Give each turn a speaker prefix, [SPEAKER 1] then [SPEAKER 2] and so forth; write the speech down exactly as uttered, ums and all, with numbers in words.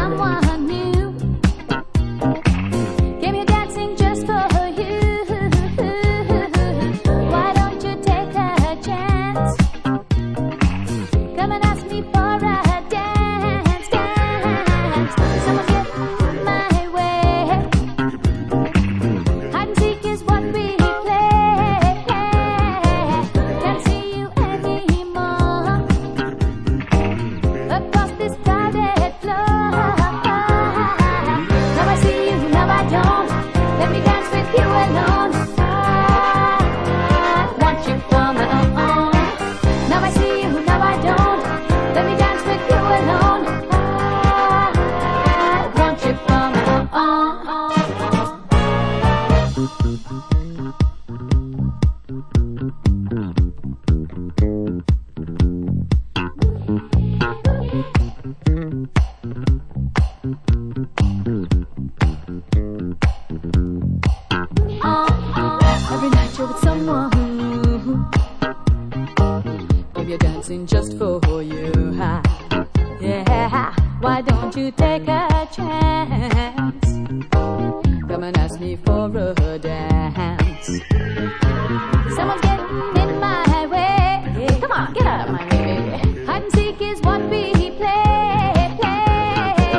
[SPEAKER 1] someone new. Came here dancing just for you. Why don't you take a chance? Come and ask me for a dance, dance. Someone get my way. Hide and seek is what we play. Can't see you anymore across this crowded floor. Now I see you, now I don't. Let me dance with you alone. I want you for my own. Now I see you, now I don't. Let me dance with you alone. I want you for my own. Every night you're with someone new. If you're dancing just for you, yeah. Why don't you take a chance? Come and ask me for a dance.